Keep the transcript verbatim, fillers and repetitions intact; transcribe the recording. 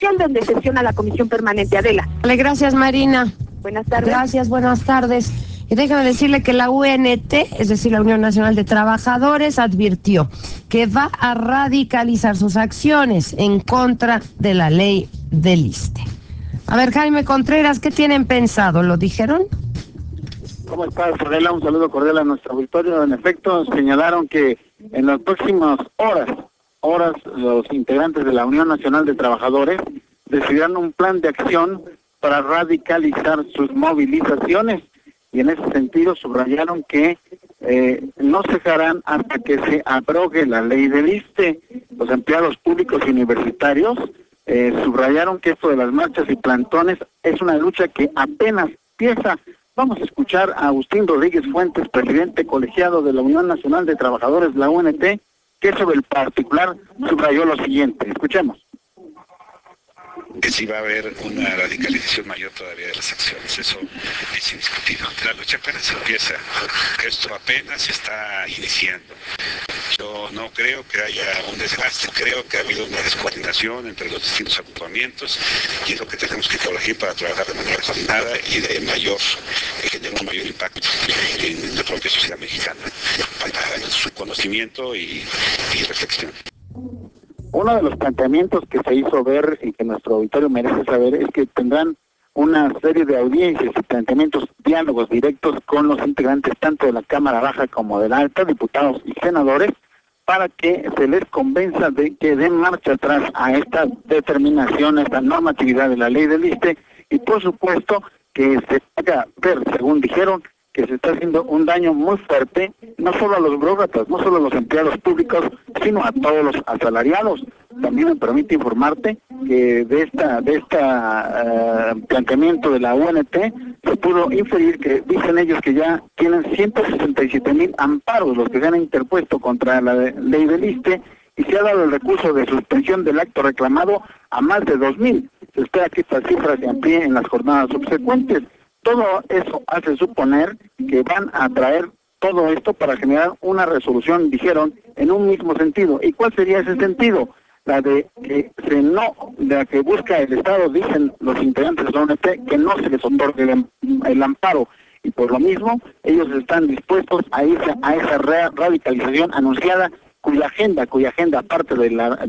donde sesiona la Comisión Permanente. Adela. Vale, gracias, Marina. Buenas tardes. Gracias, buenas tardes. Y déjame decirle que la U N T, es decir, la Unión Nacional de Trabajadores, advirtió que va a radicalizar sus acciones en contra de la ley del ISSSTE. A ver, Jaime Contreras, ¿qué tienen pensado? ¿Lo dijeron? ¿Cómo estás, Adela? Un saludo cordial a nuestro auditorio. En efecto, señalaron que en las próximas horas, horas, los integrantes de la Unión Nacional de Trabajadores decidirán un plan de acción para radicalizar sus movilizaciones, y en ese sentido subrayaron que eh, no cejarán hasta que se abrogue la ley del ISSSTE. Los empleados públicos y universitarios eh, subrayaron que esto de las marchas y plantones es una lucha que apenas empieza. Vamos a escuchar a Agustín Rodríguez Fuentes, presidente colegiado de la Unión Nacional de Trabajadores, la U N T, que sobre el particular subrayó lo siguiente. Escuchemos. Que sí va a haber una radicalización mayor todavía de las acciones, eso es indiscutido. La lucha apenas empieza, esto apenas está iniciando. Yo no creo que haya un desgaste, creo que ha habido una descoordinación entre los distintos agrupamientos y es lo que tenemos que corregir para trabajar de manera coordinada y de mayor, que genere un mayor impacto en la propia sociedad mexicana, para su conocimiento y, y reflexión. Uno de los planteamientos que se hizo ver y que nuestro auditorio merece saber es que tendrán una serie de audiencias y planteamientos, diálogos directos con los integrantes tanto de la Cámara Baja como de la Alta, diputados y senadores, para que se les convenza de que den marcha atrás a esta determinación, a esta normatividad de la ley del ISSSTE, y por supuesto que se haga ver, según dijeron, que se está haciendo un daño muy fuerte, no solo a los burócratas, no solo a los empleados públicos, sino a todos los asalariados. También me permite informarte que de esta de esta uh, planteamiento de la U N T se pudo inferir que dicen ellos que ya tienen ciento sesenta y siete mil amparos los que se han interpuesto contra la de, ley del ISSSTE, y se ha dado el recurso de suspensión del acto reclamado a más de dos mil. Se espera que esta cifra se amplíe en las jornadas subsecuentes. Todo eso hace suponer que van a traer todo esto para generar una resolución, dijeron, en un mismo sentido. ¿Y cuál sería ese sentido? La de que se no, de la que busca el Estado, dicen los integrantes de la U N T, que no se les otorgue el, el amparo. Y por lo mismo, ellos están dispuestos a irse a esa radicalización anunciada, cuya agenda, cuya agenda, aparte de la